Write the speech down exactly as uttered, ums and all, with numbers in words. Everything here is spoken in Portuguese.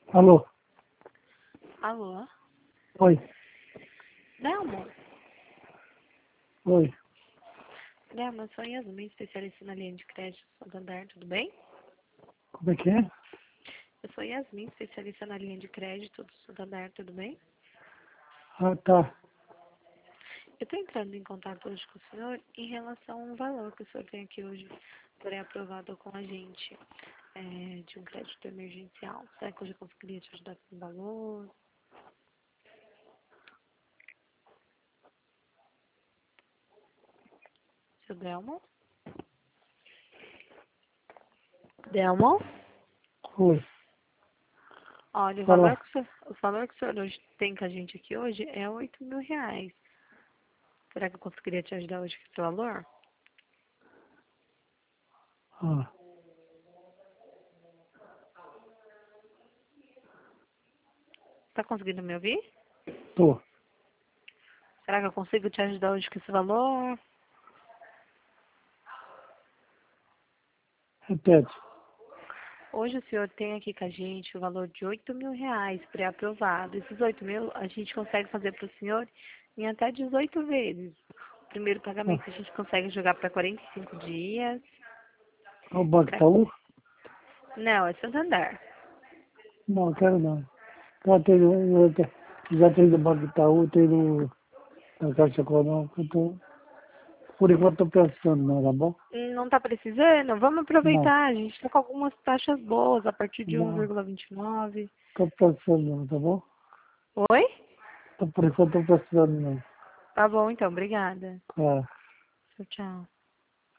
Alô? Alô? Oi, Delmo? oi. Delmo, eu sou Yasmin, especialista na linha de crédito Santander, tudo bem? Como é que é? Eu sou Yasmin, especialista na linha de crédito do Santander, tudo bem? Ah, tá. Eu estou entrando em contato hoje com o senhor em relação ao valor que o senhor tem aqui hoje pré-aprovado com a gente é, de um crédito emergencial. Será que eu já conseguiria te ajudar com o valor? Seu Delmo? Delmo? Oi. Olha, o valor Fala. que o senhor, o valor que o senhor hoje tem com a gente aqui hoje é oito mil reais. Será que eu conseguiria te ajudar hoje com esse valor? Ah, Tá conseguindo me ouvir? tô. Será que eu consigo te ajudar hoje com esse valor? Repete. Hoje o senhor tem aqui com a gente o valor de oito mil reais pré-aprovado. Esses oito mil a gente consegue fazer para o senhor em até dezoito vezes. O primeiro Ah, pagamento a gente consegue jogar para quarenta e cinco dias. é o Banco Pra- Itaú? Não, é Santander. Não, quero não. Já tenho, eu te- já tenho do Banco Itaú, tenho da Caixa Econômica, então, por enquanto estou pensando, não, tá bom? Não está precisando? Vamos Não, aproveitar. A gente está com algumas taxas boas a partir de um não, vírgula vinte e nove. estou pensando não, tá bom? Oi? Então, por enquanto estou pensando não. Tá bom então, obrigada. Tá. Tchau, tchau.